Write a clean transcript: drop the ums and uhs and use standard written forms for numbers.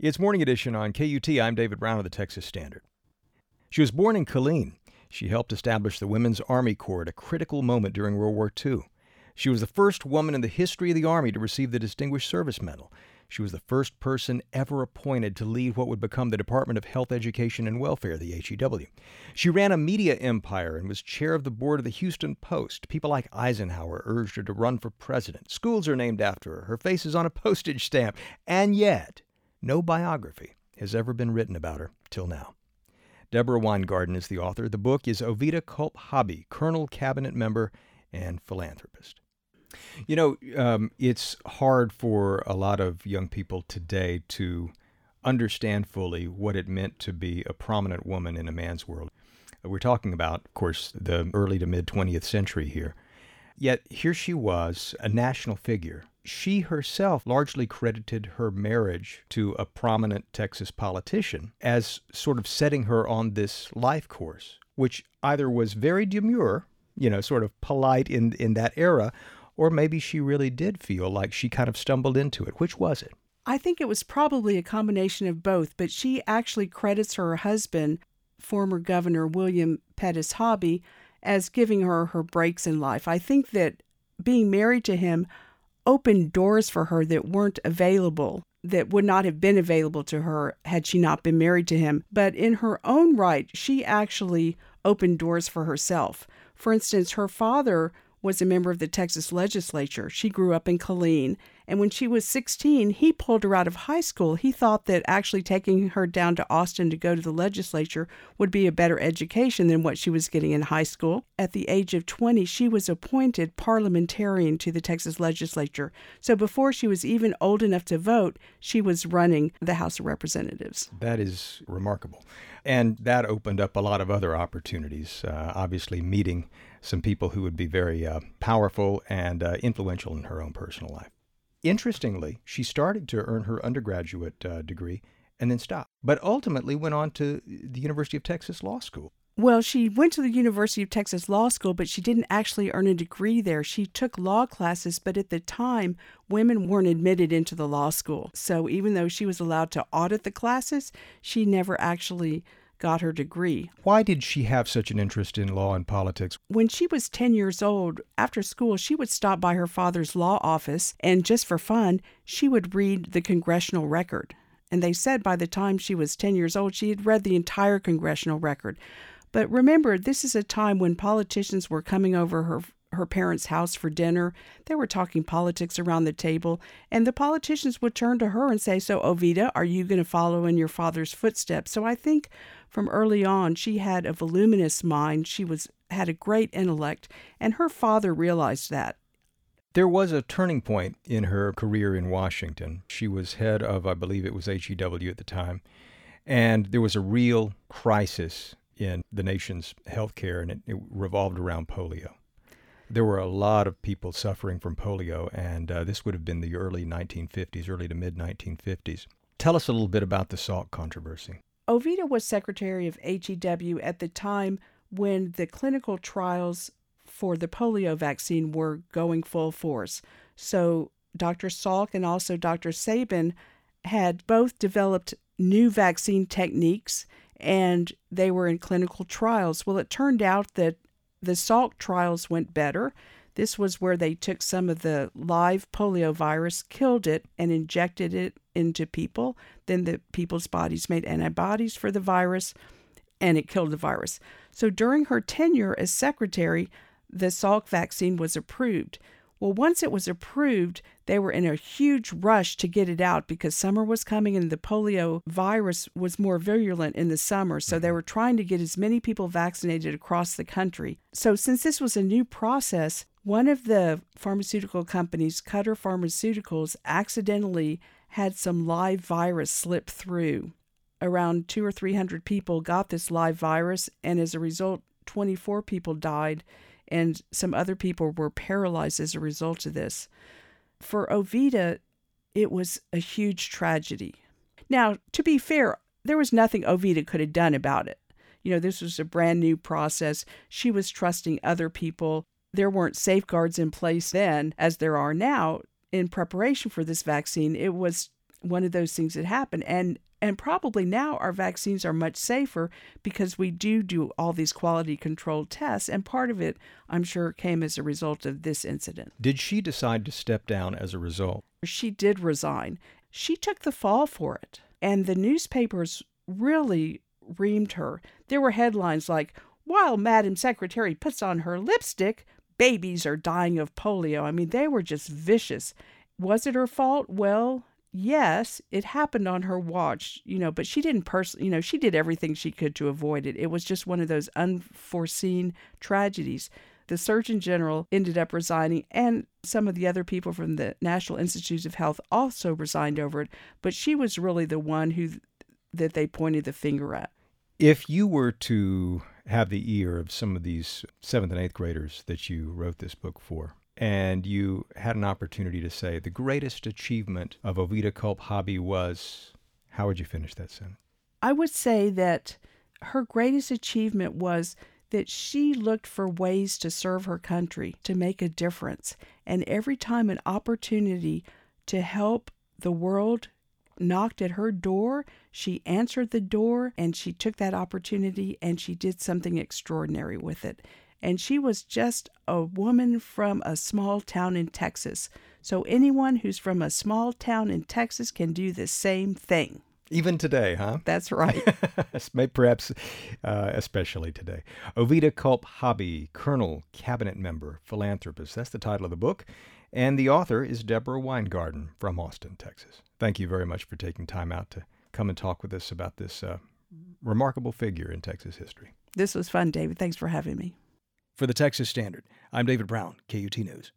It's Morning Edition on KUT. I'm David Brown of the Texas Standard. She was born in Killeen. She helped establish the Women's Army Corps at a critical moment during World War II. She was the first woman in the history of the Army to receive the Distinguished Service Medal. She was the first person ever appointed to lead what would become the Department of Health, Education, and Welfare, the HEW. She ran a media empire and was chair of the board of the Houston Post. People like Eisenhower urged her to run for president. Schools are named after her. Her face is on a postage stamp. And yet, no biography has ever been written about her till now. Deborah Weingarten is the author. The book is Ovida Culp Hobby, Colonel, Cabinet Member, and Philanthropist. You know, it's hard for a lot of young people today to understand fully what it meant to be a prominent woman in a man's world. We're talking about, of course, the early to mid 20th century here. Yet here she was, a national figure. She herself largely credited her marriage to a prominent Texas politician as sort of setting her on this life course, which either was very demure, sort of polite in that era, or maybe she really did feel like she kind of stumbled into it. Which was it? I think it was probably a combination of both, but she actually credits her husband, former Governor William Pettus Hobby, as giving her breaks in life. I think that being married to him opened doors for her that weren't available, that would not have been available to her had she not been married to him. But in her own right, she actually opened doors for herself. For instance, her father was a member of the Texas legislature. She grew up in Killeen, and when she was 16, he pulled her out of high school. He thought that actually taking her down to Austin to go to the legislature would be a better education than what she was getting in high school. At the age of 20, she was appointed parliamentarian to the Texas legislature. So before she was even old enough to vote, she was running the House of Representatives. That is remarkable. And that opened up a lot of other opportunities, obviously meeting some people who would be very powerful and influential in her own personal life. Interestingly, she started to earn her undergraduate degree and then stopped, but ultimately went on to the University of Texas Law School. Well, she went to the University of Texas Law School, but she didn't actually earn a degree there. She took law classes, but at the time, women weren't admitted into the law school. So even though she was allowed to audit the classes, she never actually got her degree. Why did she have such an interest in law and politics? When she was 10 years old, after school, she would stop by her father's law office, and just for fun, she would read the congressional record. And they said by the time she was 10 years old, she had read the entire congressional record. But remember, this is a time when politicians were coming over her parents' house for dinner. They were talking politics around the table, and the politicians would turn to her and say, "So, Ovida, are you going to follow in your father's footsteps?" So I think from early on, she had a voluminous mind. She had a great intellect, and her father realized that. There was a turning point in her career in Washington. She was head of, I believe it was HEW at the time, and there was a real crisis in the nation's health care, and it revolved around polio. There were a lot of people suffering from polio, and this would have been the early to mid-1950s. Tell us a little bit about the Salk controversy. Ovida was secretary of HEW at the time when the clinical trials for the polio vaccine were going full force. So Dr. Salk and also Dr. Sabin had both developed new vaccine techniques, and they were in clinical trials. Well, it turned out that the Salk trials went better. This was where they took some of the live polio virus, killed it, and injected it into people. Then the people's bodies made antibodies for the virus, and it killed the virus. So during her tenure as secretary, the Salk vaccine was approved. Well, once it was approved, they were in a huge rush to get it out because summer was coming and the polio virus was more virulent in the summer. So they were trying to get as many people vaccinated across the country. So since this was a new process, one of the pharmaceutical companies, Cutter Pharmaceuticals, accidentally had some live virus slip through. Around 200 or 300 people got this live virus, and as a result, 24 people died, and some other people were paralyzed as a result of this. For Ovida, it was a huge tragedy. Now, to be fair, there was nothing Ovida could have done about it. This was a brand new process. She was trusting other people. There weren't safeguards in place then, as there are now, in preparation for this vaccine. It was one of those things that happened. And probably now our vaccines are much safer because we do all these quality control tests. And part of it, I'm sure, came as a result of this incident. Did she decide to step down as a result? She did resign. She took the fall for it. And the newspapers really reamed her. There were headlines like, "While Madam Secretary puts on her lipstick, babies are dying of polio." I mean, they were just vicious. Was it her fault? Well, yes, it happened on her watch, but she didn't personally, she did everything she could to avoid it. It was just one of those unforeseen tragedies. The Surgeon General ended up resigning, and some of the other people from the National Institutes of Health also resigned over it, but she was really the one that they pointed the finger at. If you were to have the ear of some of these 7th and 8th graders that you wrote this book for, and you had an opportunity to say the greatest achievement of Oveta Culp-Hobby was, how would you finish that sentence? I would say that her greatest achievement was that she looked for ways to serve her country, to make a difference. And every time an opportunity to help the world knocked at her door, she answered the door and she took that opportunity and she did something extraordinary with it. And she was just a woman from a small town in Texas. So anyone who's from a small town in Texas can do the same thing. Even today, huh? That's right. Perhaps especially today. Oveta Culp-Hobby, Colonel, Cabinet Member, Philanthropist. That's the title of the book. And the author is Deborah Weingarten from Austin, Texas. Thank you very much for taking time out to come and talk with us about this remarkable figure in Texas history. This was fun, David. Thanks for having me. For the Texas Standard, I'm David Brown, KUT News.